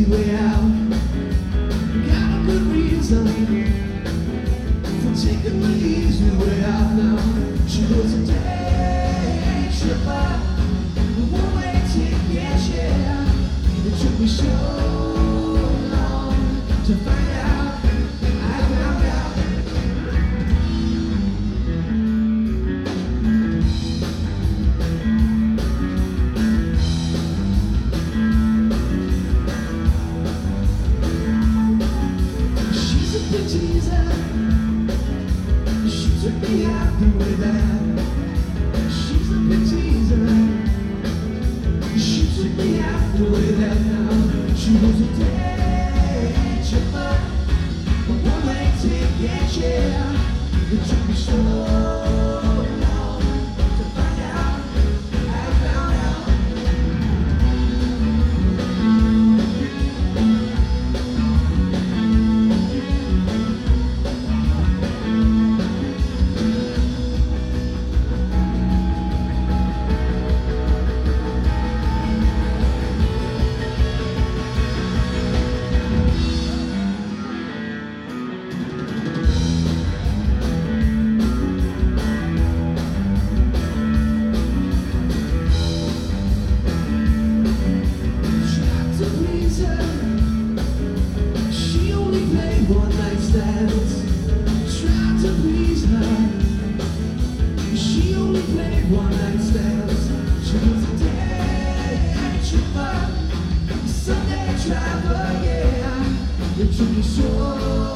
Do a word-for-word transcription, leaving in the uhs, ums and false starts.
way out. Got a good reason for taking the easy way out now. She was a day tripper, a one-way ticket, yeah. It took me so long to find out. I found out. She's a big teaser. She took me out the way that. She's a big teaser. She took me out the way that now. She was a day tripper, a one-way ticket, yeah. It took me so long to find out. I found out. She only played one night stands. Tried to please her. She only played one night stands. She was a day tripper, Sunday traveler, yeah. It took me so